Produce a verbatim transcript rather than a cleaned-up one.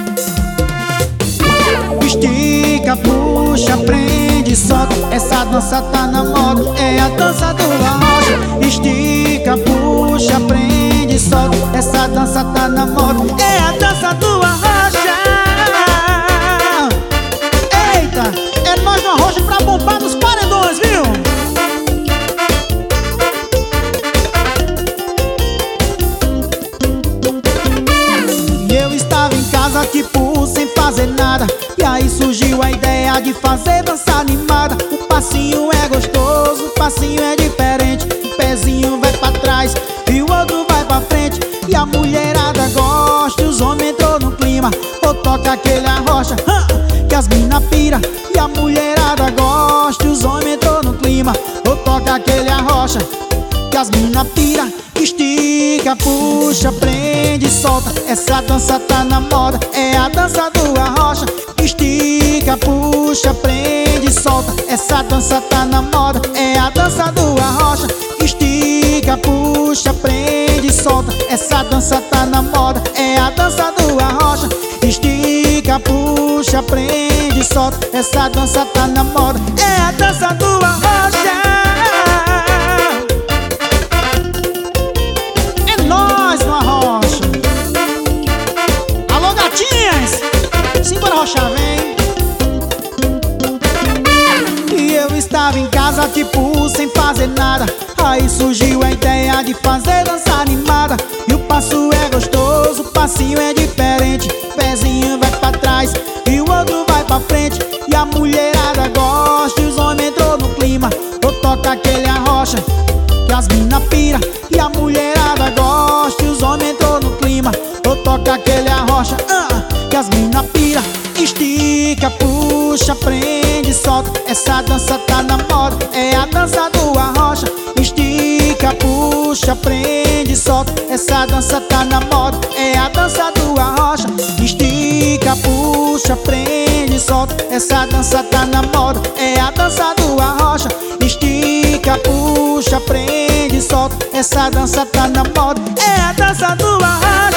Estica, puxa, prende, solta. Essa dança tá na moda, é a dança do arrocha. Estica, puxa, prende, solta. Essa dança tá na moda, é a dança do arrocha. Eita, é nós no arrocha pra bombar nos paredões, viu? E eu estava em casa tipo sem fazer nada, e aí surgiu a ideia de fazer dança animada. O passinho é gostoso, o passinho é diferente. Um pezinho vai pra trás e o outro vai pra frente. E a mulherada gosta, e os homens entrou no clima. Ou toca aquele arrocha, hum, que as mina pira. E a mulherada gosta, e os homens entrou no clima. Ou toca aquele arrocha, que as mina pira. Estica, puxa, prende, solta. Essa dança tá na moda, é a dança do arrocha. Estica, puxa, prende, solta. Essa dança tá na moda, é a dança do arrocha. Estica, puxa, prende, solta. Essa dança tá na moda, é a dança do arrocha. Estica, puxa, prende, solta. Essa dança tá na moda, é a dança do arrocha. Simbora arrocha, vem. E eu estava em casa tipo sem fazer nada, aí surgiu a ideia de fazer dança animada. E o passo é gostoso, o passinho é diferente. O pezinho vai pra trás e o outro vai pra frente. E a mulherada gosta, e os homens entrou no clima. Ou toca aquele arrocha, que as mina pira. E a mulherada gosta, e os homens entrou no clima. Ou toca aquele arrocha, uh, que as mina pira. Estica, puxa, prende, solta. Essa dança tá na moda, é a dança do arrocha. Estica, puxa, prende, solta. Essa dança tá na moda, é a dança do arrocha. Estica, puxa, prende, solta. Essa dança tá na moda, é a dança do arrocha. Estica, puxa, prende, solta. Essa dança tá na moda, é a dança do arrocha.